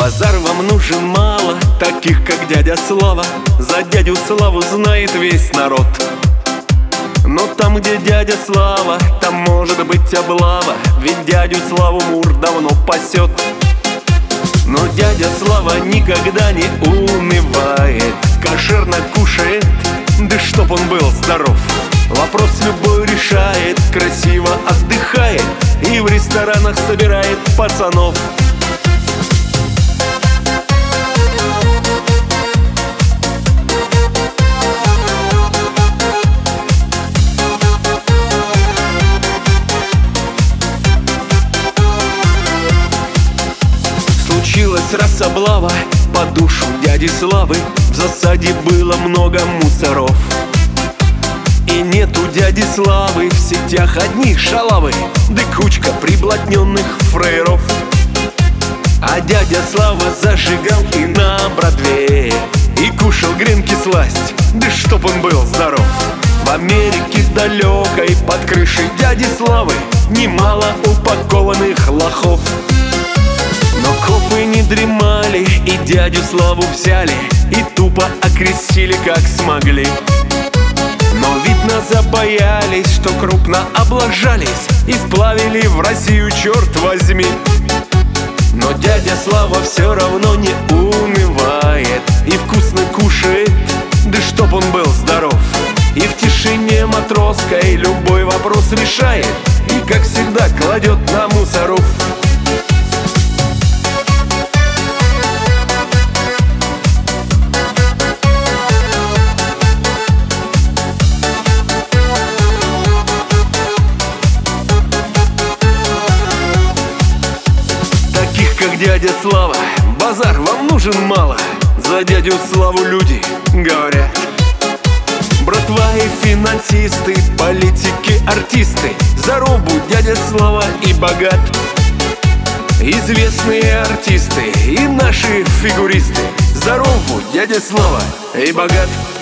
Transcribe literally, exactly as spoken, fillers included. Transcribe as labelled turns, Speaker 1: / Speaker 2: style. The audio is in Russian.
Speaker 1: Базар вам нужен мало таких, как дядя Слава. За дядю Славу знает весь народ. Но там, где дядя Слава, там может быть облава, ведь дядю Славу Мур давно пасет. Но дядя Слава никогда не унывает, кошерно кушает, да чтоб он был здоров. Вопрос любой решает, красиво отдыхает и в ресторанах собирает пацанов. Случилась раз облава по душу дяди Славы. В засаде было много мусоров. И нету дяди Славы, в сетях одни шалавы, да кучка приблотненных фрейров. А дядя Слава зажигал и на Бродвее, и кушал гренки сласть, да чтоб он был здоров. В Америке далекой под крышей дяди Славы немало упакованных лохов. Но копы не дремали и дядю Славу взяли и тупо окрестили как смогли. Но видно забоялись, что крупно облажались и сплавили в Россию, черт возьми. Но дядя Слава все равно не унывает и вкусно кушает, да чтоб он был здоров. И в тишине матросской любой вопрос решает, и как всегда кладет на мусоров. Как дядя Слава, базар вам нужен мало. За дядю Славу люди говорят. Братва и финансисты, политики, артисты, за рубу дядя Слава и богат. Известные артисты и наши фигуристы, за рубу дядя Слава и богат.